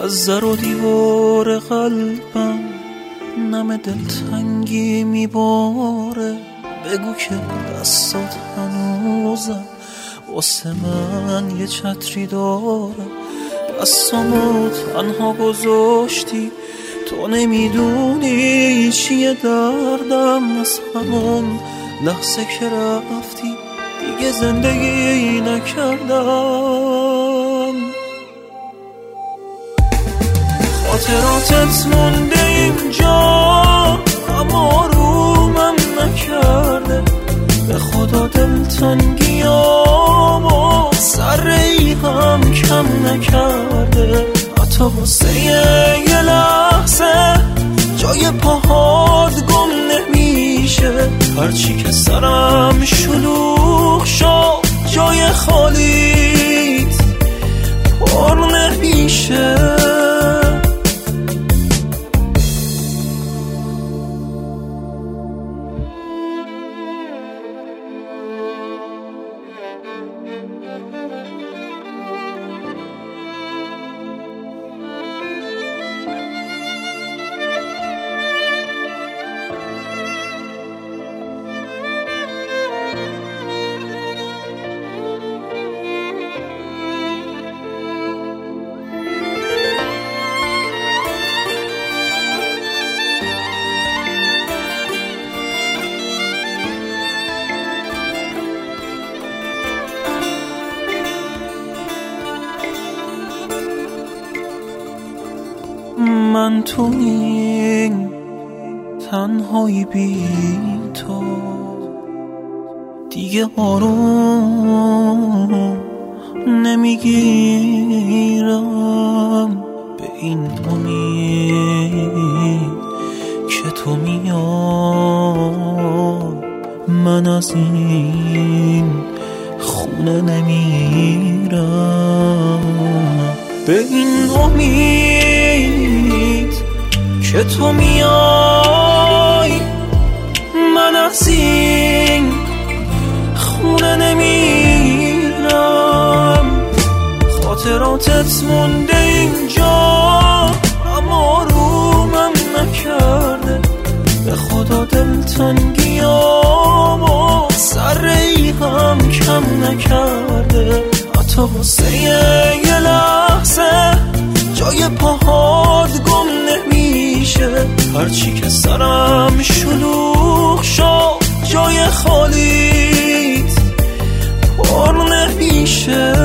از در و دیوار قلبم نم دلتنگی میباره. بگو که دستات هنوزم واسه من یه چتری داره. دستامو تنها گذاشتی، تو نمیدونی چیه دردم. از همون لحظه که رفتی دیگه زندگی نکردم. خاطراتت مونده اینجا اما رومم نکرده. به خدا دلتنگیامو ذره‌ای هم کم نکرده. حتی واسه یه لحظه جای پاهات گم نمیشه. هرچی که سرم شلوغ شد جای خالیت پر نمیشه. من تو این تنهایی بی تو دیگه آروم نمیگیرم. به این امید که تو میای من از این خونه نمیرم. به این امید که تو میای من از این خونه نمیرم. خاطراتت مونده اینجا اما رومم نکرده. به خدا دلتنگیامو ذره‌ای هم کم نکرده. حتی واسه یه لحظه جای پاهات گم نمیشه. هرچی که سرم شلوغ شد جای خالیت پر نمیشه.